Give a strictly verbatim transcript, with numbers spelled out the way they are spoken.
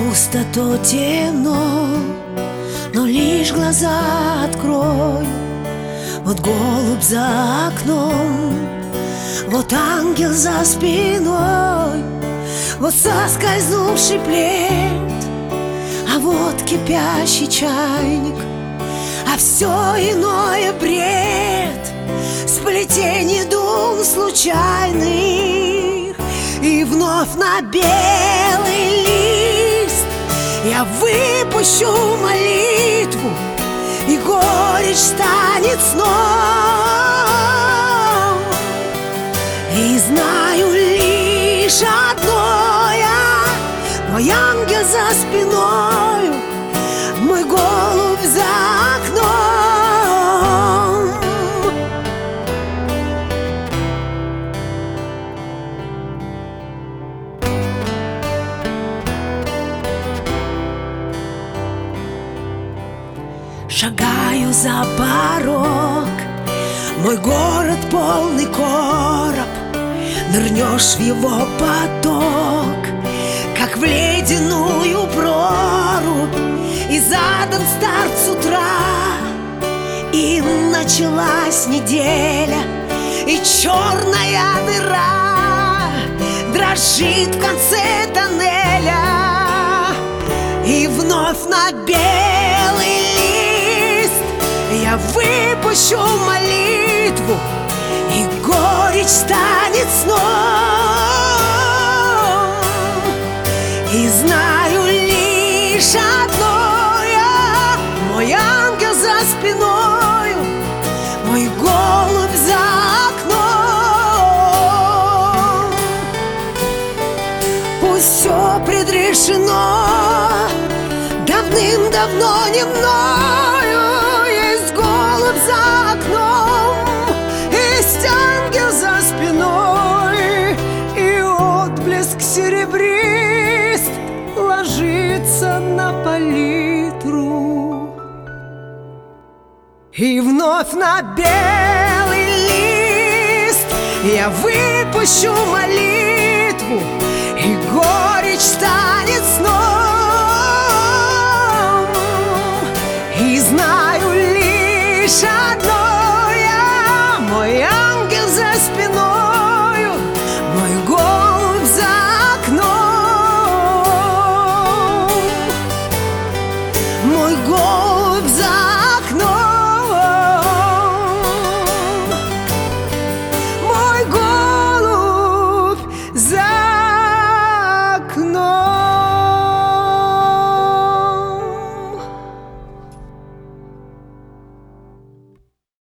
пусто, то темно, но лишь глаза открой. Вот голубь за окном, вот ангел за спиной, вот соскользнувший плед, а вот кипящий чайник, а все иное бред, сплетение дум случайных. И вновь на белый лист я выпущу молитву, и горечь станет сном. И знаю лишь одно я: мой ангел за спиною, мой голубь за окном. Шагаю за порог, мой город полный короб. Нырнешь в его поток, как в ледяную прорубь, и задан старт с утра. И началась неделя, и черная дыра дрожит в конце тоннеля. И вновь на белый лист я выпущу молитву, и горечь станет сном. И знаю лишь одно я: мой ангел за спиною, мой голубь за окном. Пусть все предрешено давным-давно не мною. Есть голубь за окном, есть ангел за спиной, и отблеск серебрист ложится на палитру. И вновь на белый лист я выпущу молитву, и горечь станет сном. И знаю лишь одно я: мой ангел за спиною, мой голубь за окном, мой голубь за